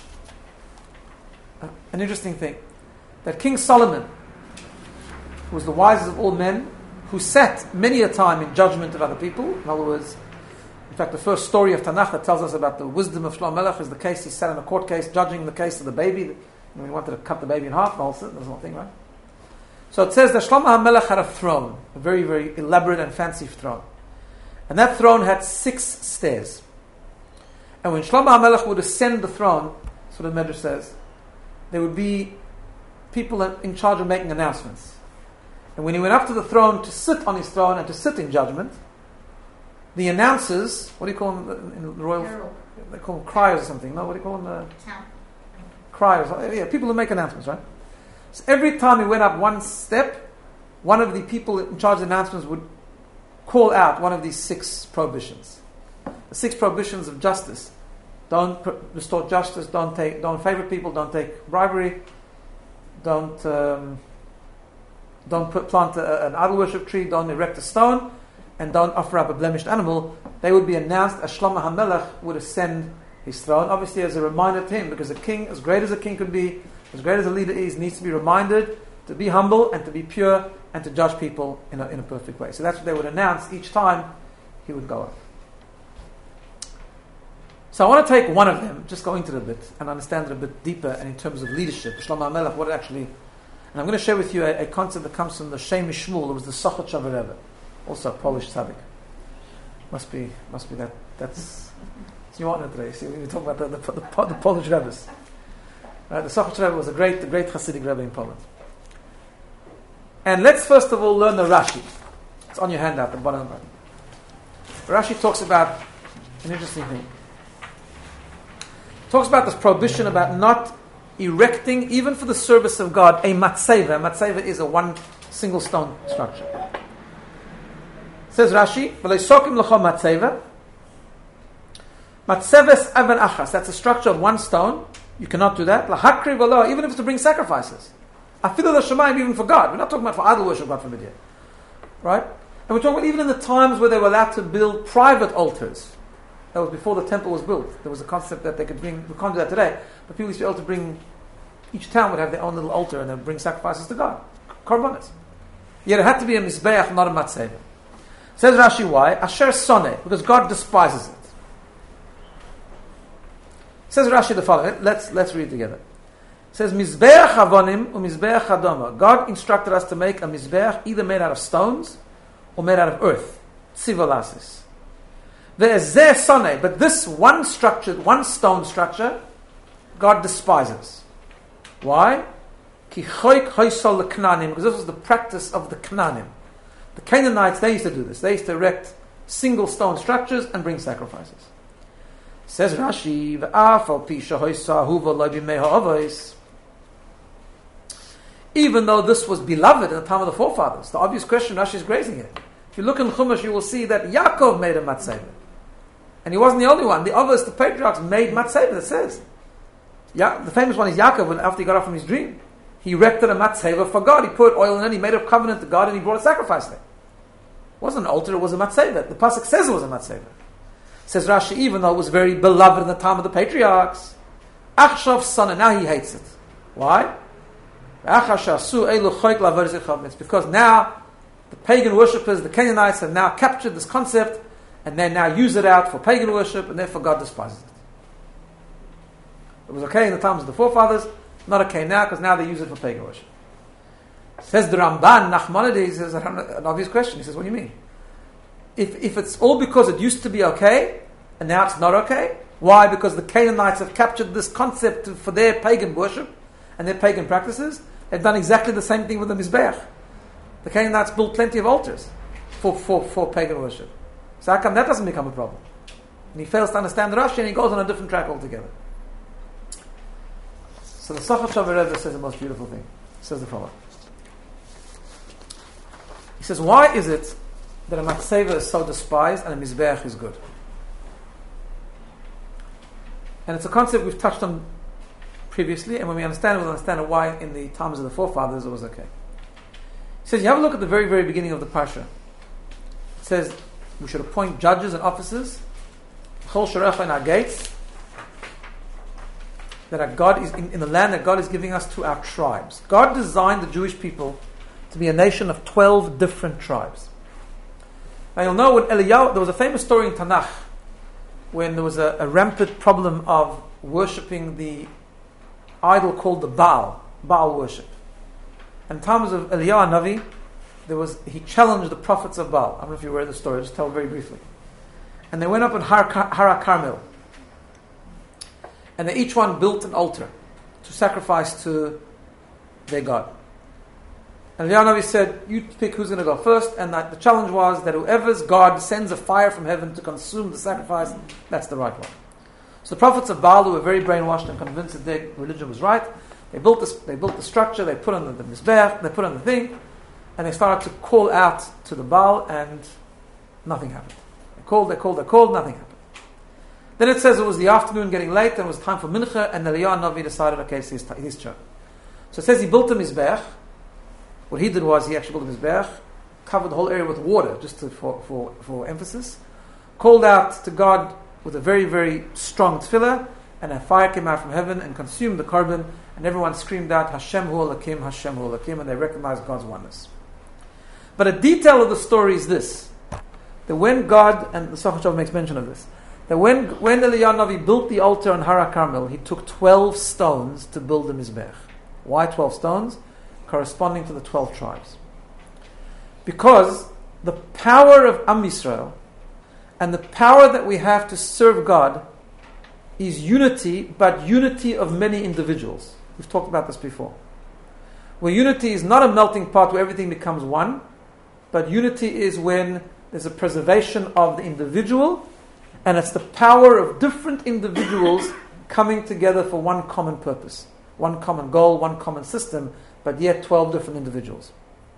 an interesting thing, that King Solomon, who was the wisest of all men, who sat many a time in judgment of other people. In other words, in fact, the first story of Tanakh that tells us about the wisdom of Shlomo Melech is the case he sat in a court case judging the case of the baby. When he wanted to cut the baby in half, also, there's one thing, right? So it says that Shlomo HaMelech had a throne, a very, very elaborate and fancy throne. And that throne had 6 stairs. And when Shlomo HaMelech would ascend the throne, that's what the Medrash says, there would be people in charge of making announcements. And when he went up to the throne to sit on his throne and to sit in judgment, the announcers, what do you call them in the royal? Herald. They call them criers or something. No, what do you call them? Town. Criers. Yeah, people who make announcements, right? So every time he went up one step, one of the people in charge of announcements would call out one of these 6 prohibitions. The 6 prohibitions of justice. Don't distort justice, don't favor people, don't take bribery, don't plant an idol worship tree, don't erect a stone, and don't offer up a blemished animal. They would be announced as Shlomo HaMelech would ascend his throne, obviously as a reminder to him, because a king, as great as a king could be, as great as a leader is, needs to be reminded to be humble and to be pure and to judge people in a perfect way. So that's what they would announce each time he would go up. So I want to take one of them, just go into it a bit and understand it a bit deeper, and in terms of leadership, Shlomo HaMelech, what it actually. And I'm going to share with you a concept that comes from the Shem Shmuel. It was the Sochot Shavuot, also a Polish tzaddik. Must be that. That's you want it today. See, we talk about the Polish rabbis. The Sochatch Rebbe was the great Hasidic Rebbe in Poland. And let's first of all learn the Rashi. It's on your handout, the bottom of it. Rashi talks about an interesting thing. Talks about this prohibition about not erecting, even for the service of God, a matzeva. Matzeva is a one single stone structure. Says Rashi, "V'leisokim l'cho matzeva." Matzeves avan achas. That's a structure of one stone. You cannot do that. Lahakri v'lo, even if it's to bring sacrifices. Afilu l'shamayim, even for God. We're not talking about for idol worship, God forbid here. Right? And we're talking about even in the times where they were allowed to build private altars. That was before the temple was built. There was a concept that they could bring, we can't do that today, but people used to be able to bring, each town would have their own little altar and they would bring sacrifices to God. Korbanos. Yet it had to be a mizbeach, not a matzeva. Says Rashi, why? Asher soneh, because God despises it. Says Rashi the following. Let's read together. It says, Mizbeach avonim u'mizbeach adoma. God instructed us to make a mizbeach either made out of stones or made out of earth. Tzivolasis. Ve'ezeh soneh. But this one structure, one stone structure, God despises. Why? Ki choik hoysol l'knanim. Because this was the practice of the Knanim. The Canaanites, they used to do this. They used to erect single stone structures and bring sacrifices. Says Rashi, even though this was beloved in the time of the forefathers, the obvious question Rashi is grazing here. If you look in Chumash, you will see that Yaakov made a matzeva. And he wasn't the only one. The others, the patriarchs, made matzeva, it says. The famous one is Yaakov, when after he got up from his dream. He erected a matzeva for God. He put oil in it, he made a covenant to God, and he brought a sacrifice there. It wasn't an altar, it was a matzeva. The pasuk says it was a matzeva. Says Rashi, even though it was very beloved in the time of the patriarchs, Achshav son, now he hates it. Why? It's because now the pagan worshippers, the Canaanites, have now captured this concept and they now use it out for pagan worship, and therefore God despises it. It was okay in the times of the forefathers, not okay now, because now they use it for pagan worship. Says the Ramban, Nachmanides, says an obvious question. He says, what do you mean? If it's all because it used to be okay, and now it's not okay, why? Because the Canaanites have captured this concept for their pagan worship and their pagan practices. They've done exactly the same thing with the Mizbeach. The Canaanites built plenty of altars for pagan worship. So how come that doesn't become a problem? And he fails to understand the Rashi and he goes on a different track altogether. So the Sochatch Rebbe says the most beautiful thing. He says the following. He says, why is it that a matzeva is so despised and a mizbeach is good? And it's a concept we've touched on previously, and when we understand it, we'll understand why in the times of the forefathers it was okay. He says, you have a look at the very, very beginning of the Parsha. It says, we should appoint judges and officers, chol sharecha in our gates, that our God is in the land that God is giving us to our tribes. God designed the Jewish people to be a nation of 12 different tribes. Now you'll know when Eliyahu, there was a famous story in Tanakh when there was a rampant problem of worshipping the idol called the Baal worship. In times of Eliyahu Navi, he challenged the prophets of Baal. I don't know if you read the story, I'll just tell very briefly. And they went up in Har Carmel. And they each one built an altar to sacrifice to their God. And Eliyahu Navi said, you pick who's going to go first, and the challenge was that whoever's God sends a fire from heaven to consume the sacrifice, that's the right one. So the prophets of Baal, who were very brainwashed and convinced that their religion was right, they built the structure, they put on the mizbeach, they put on the thing, and they started to call out to the Baal, and nothing happened. They called, nothing happened. Then it says it was the afternoon, getting late, and it was time for mincha, and Eliyahu Navi decided, okay, it's his turn. So it says he built a mizbeach. What he did was he actually built a mizbeach, covered the whole area with water, just for emphasis, called out to God with a very, very strong tefillah, and a fire came out from heaven and consumed the carbon, and everyone screamed out, Hashem hu Elokim, Hashem hu Elokim, and they recognized God's oneness. But a detail of the story is this, that when God, and the Sochatch makes mention of this, that when Eliyahu Navi built the altar on Har Carmel, he took 12 stones to build the mizbeach. Why 12 stones? Corresponding to the 12 tribes. Because the power of Am Yisrael and the power that we have to serve God is unity, but unity of many individuals. We've talked about this before. Where unity is not a melting pot where everything becomes one, but unity is when there's a preservation of the individual, and it's the power of different individuals coming together for one common purpose, one common goal, one common system, but yet 12 different individuals.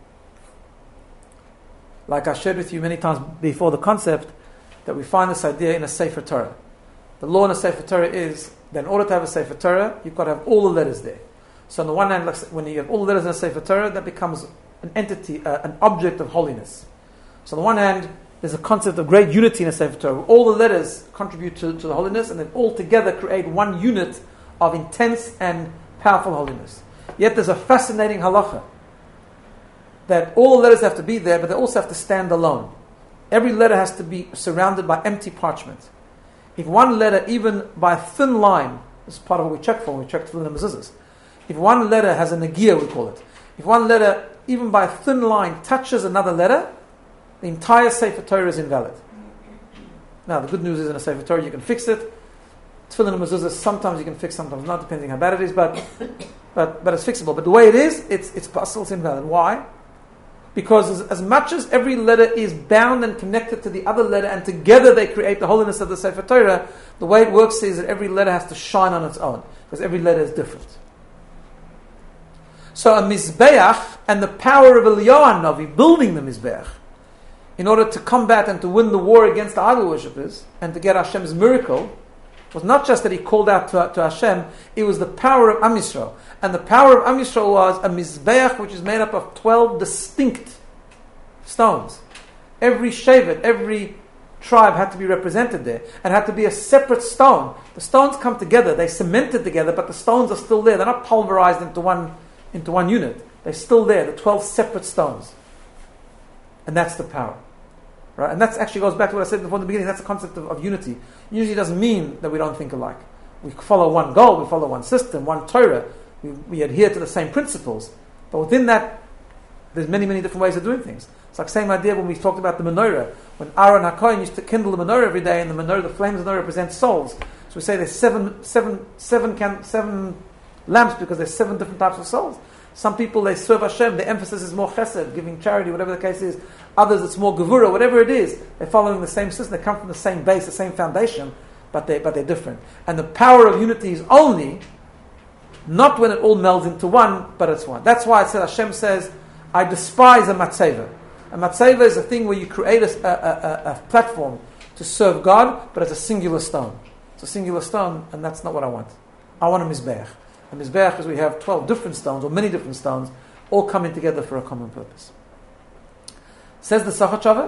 Like I shared with you many times before, the concept that we find this idea in a Sefer Torah. The law in a Sefer Torah is that in order to have a Sefer Torah, you've got to have all the letters there. So on the one hand, when you have all the letters in a Sefer Torah, that becomes an entity, an object of holiness. So on the one hand, there's a concept of great unity in a Sefer Torah. All the letters contribute to the holiness, and then all together create one unit of intense and powerful holiness. Yet there's a fascinating halacha that all the letters have to be there, but they also have to stand alone. Every letter has to be surrounded by empty parchment. If one letter, even by a thin line, this is part of what we check for when we check tefillin and mezuzahs. If one letter has a nagia, we call it. If one letter, even by a thin line, touches another letter, the entire Sefer Torah is invalid. Now, the good news is in a Sefer Torah you can fix it. Tefillin and mezuzahs, sometimes you can fix, sometimes not, depending how bad it is, but it's fixable. But the way it is, it's possible, it's invalid. Why? Because as much as every letter is bound and connected to the other letter, and together they create the holiness of the Sefer Torah, the way it works is that every letter has to shine on its own, because every letter is different. So a Mizbeach, and the power of Eliyahu Hanavi building the Mizbeach, in order to combat and to win the war against the idol worshippers, and to get Hashem's miracle, was not just that he called out to Hashem, it was the power of Am Yisrael. And the power of Am Yisrael was a Mizbeach which is made up of 12 distinct stones. Every shevet, every tribe had to be represented there, and had to be a separate stone. The stones come together, they cemented together, but the stones are still there. They're not pulverized into one unit. They're still there, the 12 separate stones. And that's the power. Right? And that actually goes back to what I said before in the beginning. That's the concept of unity. Unity doesn't mean that we don't think alike. We follow one goal, we follow one system, one Torah. We adhere to the same principles. But within that, there's many, many different ways of doing things. It's like the same idea when we talked about the menorah. When Aaron HaKohen used to kindle the menorah every day, and the menorah, the flames of the menorah represent souls. So we say there's seven lamps because there's 7 different types of souls. Some people, they serve Hashem, the emphasis is more chesed, giving charity, whatever the case is. Others, it's more gevura, whatever it is. They're following the same system, they come from the same base, the same foundation, but they're different. And the power of unity is only not when it all melds into one, but it's one. That's why it said, Hashem says, I despise a matzeva. A matzeva is a thing where you create a platform to serve God, but it's a singular stone. It's a singular stone, and that's not what I want. I want a mizbeach. A mizbeach is we have 12 different stones, or many different stones, all coming together for a common purpose. Says the Sachachava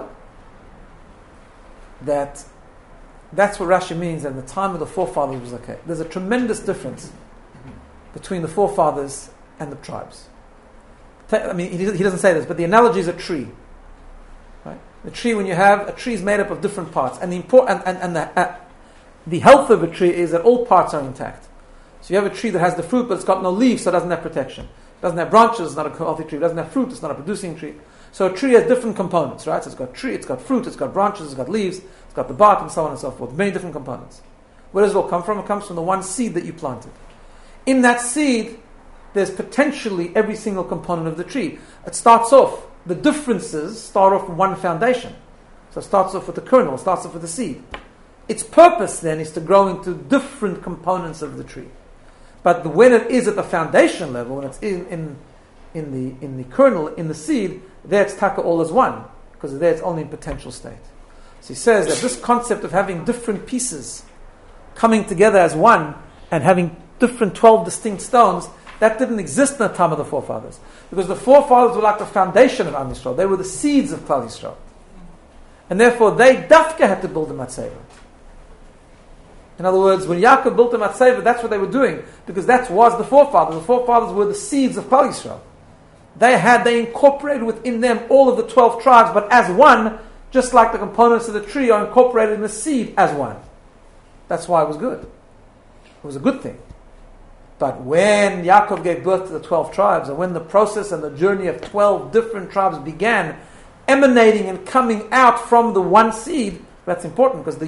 that's what Rashi means, and the time of the forefathers was okay. There's a tremendous difference between the forefathers and the tribes. I mean, he doesn't say this, but the analogy is a tree. Right? The tree, when you have a tree, is made up of different parts, and the health of a tree is that all parts are intact. So you have a tree that has the fruit, but it's got no leaves, so it doesn't have protection. It doesn't have branches, it's not a healthy tree. It doesn't have fruit, it's not a producing tree. So a tree has different components, right? So it's got tree, it's got fruit, it's got branches, it's got leaves, it's got the bark, and so on and so forth. Many different components. Where does it all come from? It comes from the one seed that you planted. In that seed, there's potentially every single component of the tree. It starts off, the differences start off from one foundation. So it starts off with the kernel, it starts off with the seed. Its purpose then is to grow into different components of the tree. But when it is at the foundation level, when it's in the kernel, in the seed, there it's taka all as one, because there it's only in potential state. So he says that this concept of having different pieces coming together as one and having different 12 distinct stones, that didn't exist in the time of the forefathers. Because the forefathers were like the foundation of Am Yisrael. They were the seeds of Klal Yisrael. And therefore they dafka had to build a matzeva. In other words, when Yaakov built the matzeva, that's what they were doing, because that was the forefathers. The forefathers were the seeds of Klal Yisrael. They incorporated within them all of the 12 tribes, but as one, just like the components of the tree are incorporated in the seed as one. That's why it was good. It was a good thing. But when Yaakov gave birth to the 12 tribes, and when the process and the journey of 12 different tribes began, emanating and coming out from the one seed, that's important, because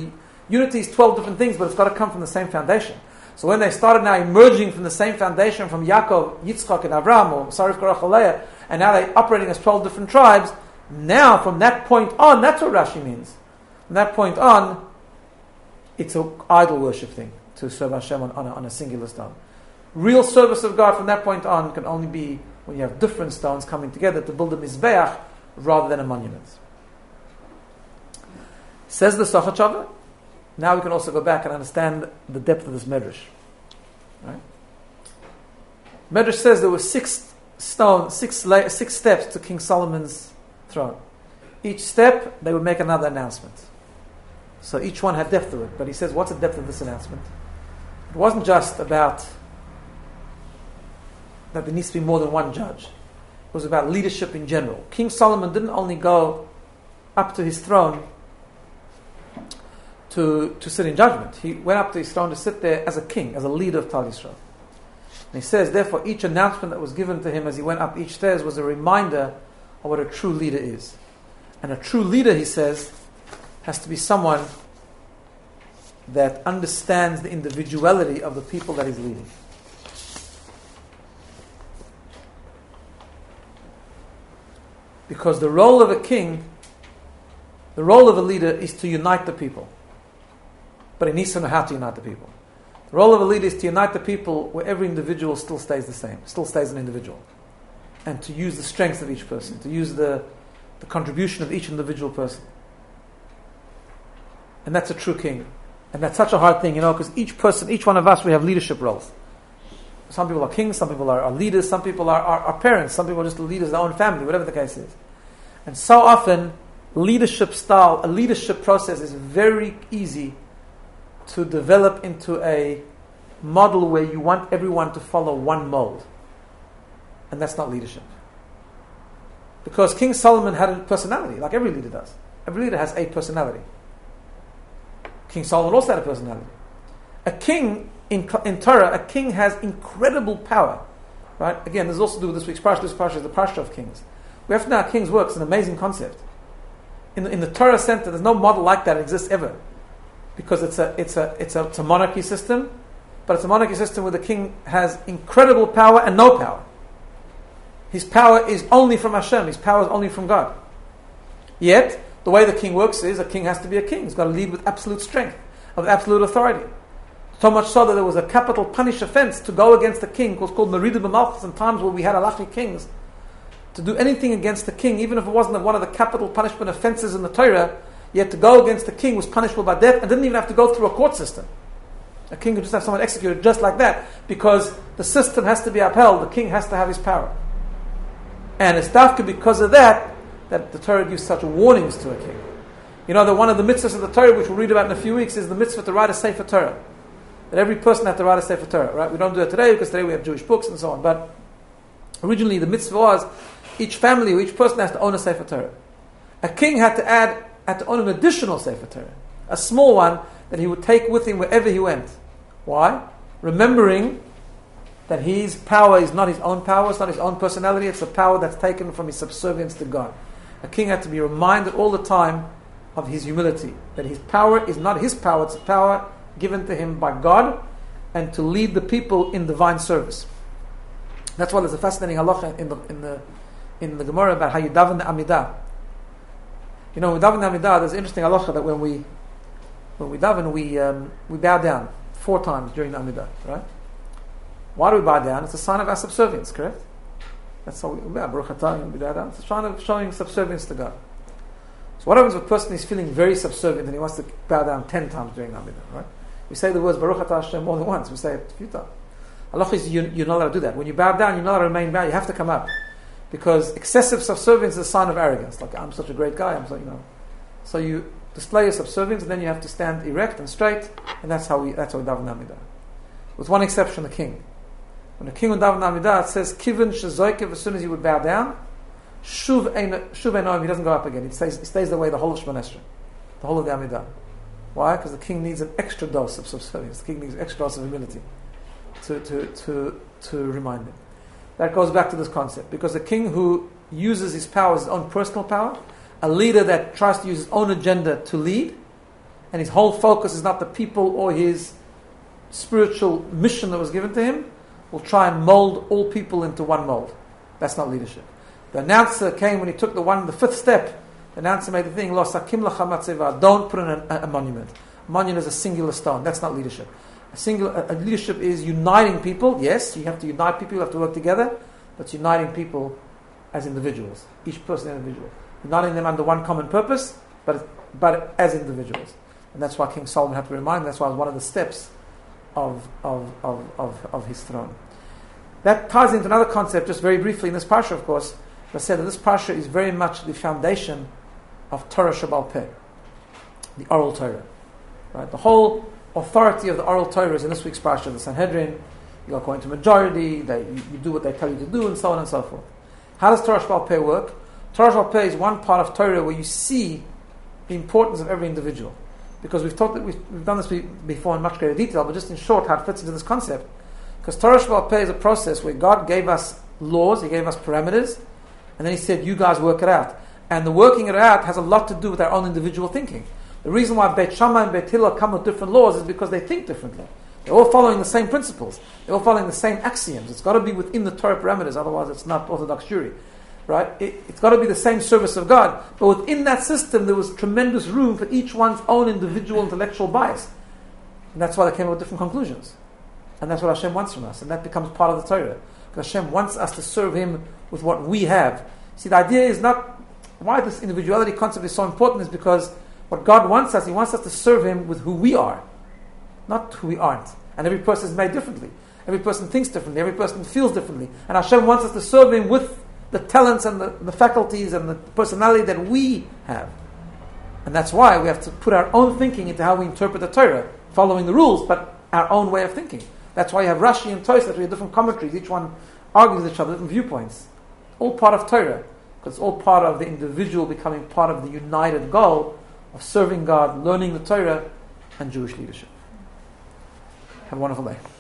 Unity is 12 different things, but it's got to come from the same foundation. So when they started now emerging from the same foundation from Yaakov, Yitzchak, and Avraham, or Sarif, Korach, Leah, and now they're operating as 12 different tribes, now from that point on, that's what Rashi means. From that point on, it's an idol worship thing, to serve Hashem on a singular stone. Real service of God from that point on can only be when you have different stones coming together to build a mizbeach rather than a monument. Says the Sochachava. Now we can also go back and understand the depth of this medrash. Right? Medrash says there were six steps to King Solomon's throne. Each step, they would make another announcement. So each one had depth to it. But he says, what's the depth of this announcement? It wasn't just about that there needs to be more than one judge. It was about leadership in general. King Solomon didn't only go up to his throne to sit in judgment. He went up to his throne to sit there as a king, as a leader of Klal Yisrael. And he says, therefore, each announcement that was given to him as he went up each stairs was a reminder of what a true leader is. And a true leader, he says, has to be someone that understands the individuality of the people that he's leading. Because the role of a king, the role of a leader is to unite the people. But he needs to know how to unite the people. The role of a leader is to unite the people where every individual still stays the same, still stays an individual. And to use the strengths of each person, to use the contribution of each individual person. And that's a true king. And that's such a hard thing, because each person, each one of us, we have leadership roles. Some people are kings, some people are leaders, some people are parents, some people are just the leaders of their own family, whatever the case is. And so often, leadership style, a leadership process is very easy to develop into a model where you want everyone to follow one mold. And that's not leadership. Because King Solomon had a personality, like every leader does. Every leader has a personality. King Solomon also had a personality. A king, in Torah, a king has incredible power. Right? Again, this is also to do with this week's parsha. This parsha is the parsha of kings. We have to know how kings work. It's an amazing concept. In the Torah center, there's no model like that exists ever. Because it's a monarchy system, but it's a monarchy system where the king has incredible power and no power. His power is only from Hashem. His power is only from God. Yet, the way the king works is a king has to be a king. He's got to lead with absolute strength, with absolute authority. So much so that there was a capital punish offense to go against the king. It was called Merida B'Malchus in times where we had halachic kings. To do anything against the king, even if it wasn't one of the capital punishment offenses in the Torah, yet to go against the king was punishable by death and didn't even have to go through a court system. A king could just have someone executed just like that because the system has to be upheld. The king has to have his power. And it's dafka because of that the Torah gives such warnings to a king. That one of the mitzvahs of the Torah, which we'll read about in a few weeks, is the mitzvah to write a Sefer Torah. That every person has to write a Sefer Torah, right? We don't do it today because today we have Jewish books and so on. But originally the mitzvah was each family or each person has to own a Sefer Torah. A king had to own an additional Sefer Torah, a small one that he would take with him wherever he went. Why? Remembering that his power is not his own power, it's not his own personality, it's a power that's taken from his subservience to God. A king had to be reminded all the time of his humility, that his power is not his power, it's a power given to him by God, and to lead the people in divine service. That's why there's a fascinating halacha in the Gemara about how you daven the Amidah. With daven the Amidah, there's an interesting halacha that when we daven, we bow down 4 times during the Amidah, right? Why do we bow down? It's a sign of our subservience, correct? That's how we Baruch atah, we bow down. It's a sign of showing subservience to God. So what happens if a person is feeling very subservient and he wants to bow down 10 times during the Amidah, right? We say the words Baruch atah Hashem more than once. We say it a few times. Halacha is you're not allowed to do that. When you bow down, you're not allowed to remain bound. You have to come up. Because excessive subservience is a sign of arrogance. Like, I'm such a great guy, So you display your subservience, and then you have to stand erect and straight, and that's how we daven Amidah. With one exception, the king. When the king would daven Amidah, it says, Kivin shezoikev, as soon as he would bow down, shuv einoim, he doesn't go up again. He stays the way the whole of Shemona Esrei, the whole of the Amidah. Why? Because the king needs an extra dose of subservience. The king needs an extra dose of humility to remind him. That goes back to this concept. Because a king who uses his power as his own personal power, a leader that tries to use his own agenda to lead, and his whole focus is not the people or his spiritual mission that was given to him, will try and mold all people into one mold. That's not leadership. The announcer came when he took the fifth step. The announcer made the thing, Lo sakim lacha matzeva, don't put in a monument. A monument is a singular stone. That's not leadership. A leadership is uniting people. Yes, you have to unite people, you have to work together, but it's uniting people as individuals. Each person an individual. Uniting them under one common purpose, but as individuals. And that's why King Solomon had to remind them. That's why it was one of the steps of his throne. That ties into another concept, just very briefly, in this parsha, of course. I said that this parsha is very much the foundation of Torah Sheba'al Peh, the oral Torah. Right? The whole authority of the oral Torah is in this week's parsha, the Sanhedrin. You go according to majority, you do what they tell you to do, and so on and so forth. How does Torah Sheba'al Peh work? Torah Sheba'al Peh is one part of Torah where you see the importance of every individual. Because we've done this before in much greater detail, but just in short, how it fits into this concept. Because Torah Sheba'al Peh is a process where God gave us laws, He gave us parameters, and then He said, you guys work it out. And the working it out has a lot to do with our own individual thinking. The reason why Beit Shammai and Beit Hillel come with different laws is because they think differently. They're all following the same principles. They're all following the same axioms. It's got to be within the Torah parameters, otherwise it's not Orthodox Jewry. Right? It's got to be the same service of God. But within that system, there was tremendous room for each one's own individual intellectual bias. And that's why they came up with different conclusions. And that's what Hashem wants from us. And that becomes part of the Torah. Because Hashem wants us to serve Him with what we have. See, the idea is not... Why this individuality concept is so important is because what God wants us, He wants us to serve Him with who we are. Not who we aren't. And every person is made differently. Every person thinks differently. Every person feels differently. And Hashem wants us to serve Him with the talents and the faculties and the personality that we have. And that's why we have to put our own thinking into how we interpret the Torah, following the rules, but our own way of thinking. That's why you have Rashi and Tosafot, we have different commentaries, each one argues with each other, different viewpoints. All part of Torah, because it's all part of the individual becoming part of the united goal of serving God, learning the Torah, and Jewish leadership. Have a wonderful day.